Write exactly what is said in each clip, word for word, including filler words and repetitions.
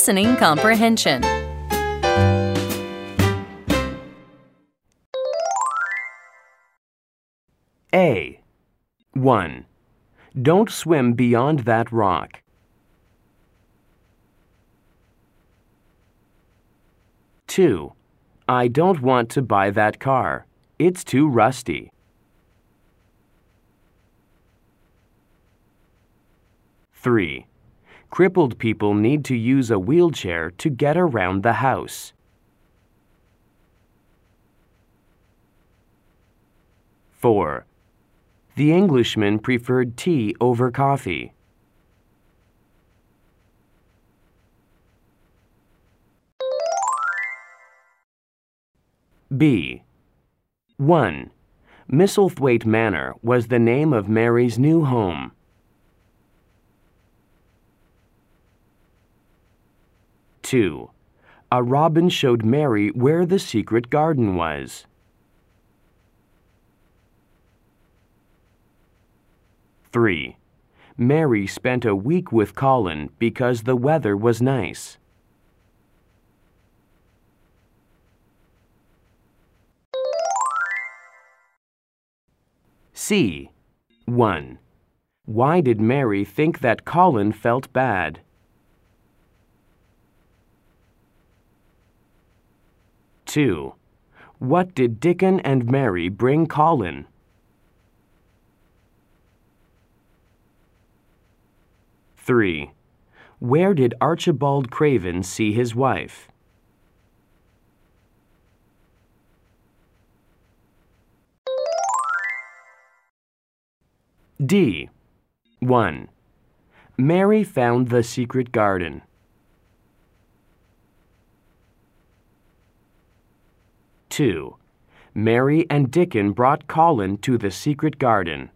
listening comprehension. A. one. Don't swim beyond that rock. two. I don't want to buy that car. It's too rusty. three. Crippled people need to use a wheelchair to get around the house. four. The Englishman preferred tea over coffee. B. one. Misselthwaite Manor was the name of Mary's new home. two. A robin showed Mary where the secret garden was. three. Mary spent a week with Colin because the weather was nice. C. one. Why did Mary think that Colin felt bad? two. What did Dickon and Mary bring Colin? three. Where did Archibald Craven see his wife? D. one. Mary found the secret garden. two. Mary and Dickon brought Colin to the secret garden.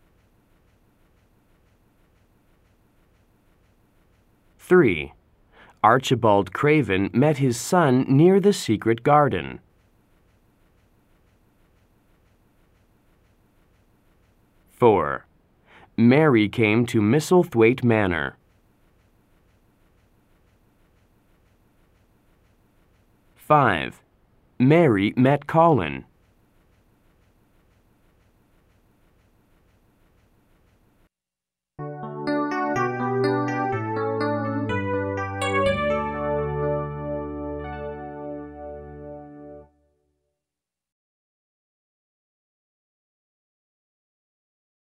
three. Archibald Craven met his son near the secret garden. four. Mary came to Misselthwaite Manor. five. Mary met Colin.